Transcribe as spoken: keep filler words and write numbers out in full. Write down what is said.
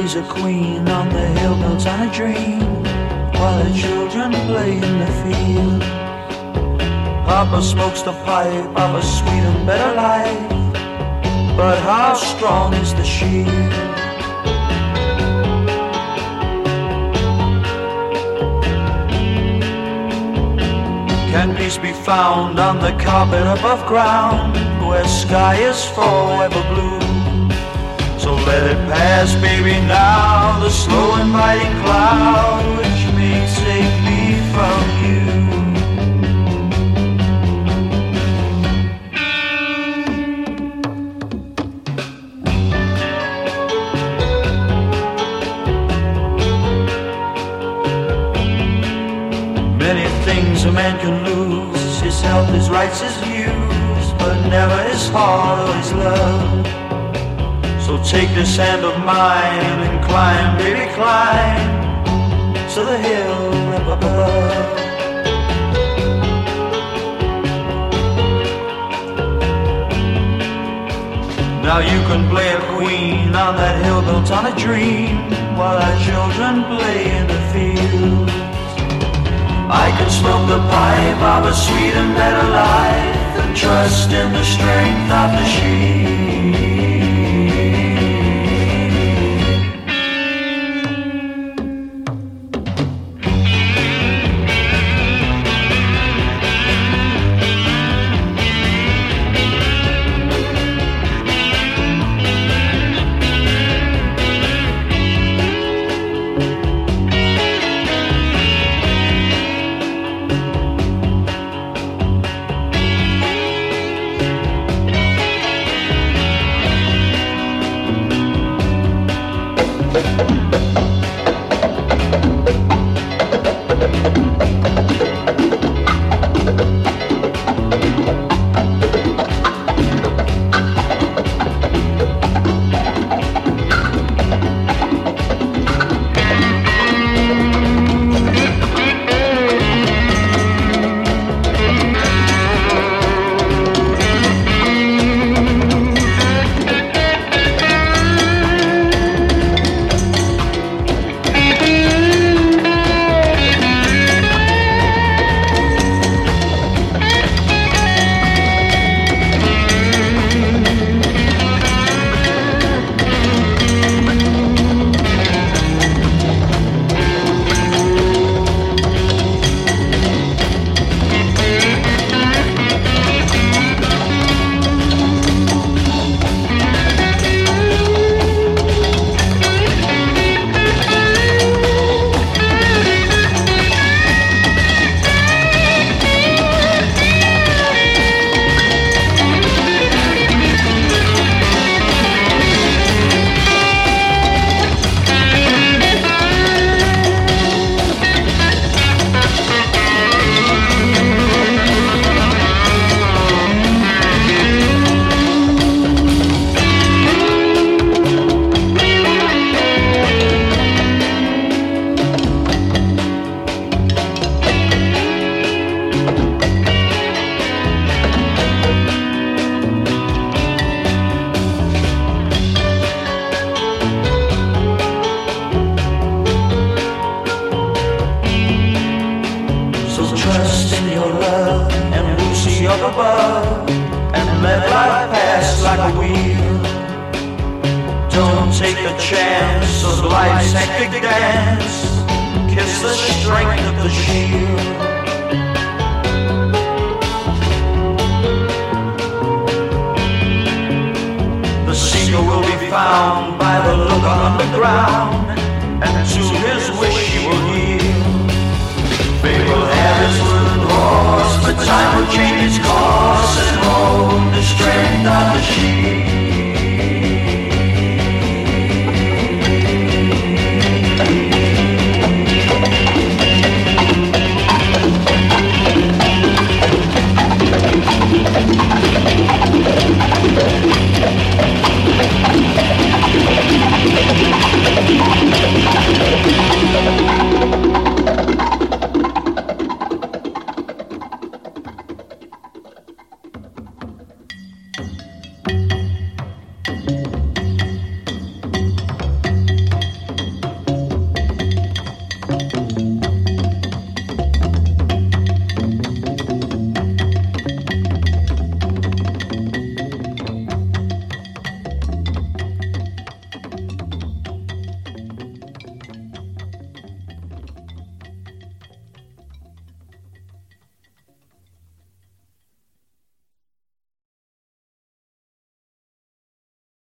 She's a queen on the hill built on a dream, while her children play in the field. Papa smokes the pipe of a sweet and better life, but how strong is the shield? Can peace be found on the carpet above ground, where sky is forever blue? So let it pass, baby, now, the slow inviting cloud which may take me from you. Many things a man can lose, his health, his rights, his views, but never his heart or his love. So take this hand of mine and climb, baby, climb to the hill up above. Now you can play a queen on that hill built on a dream, while our children play in the fields. I can smoke the pipe of a sweet and better life, and trust in the strength of the sheep. Up above and let life pass like a wheel. Don't take a chance of life's hectic dance. Kiss the strength of the shield. The seeker will be found by the look on the ground.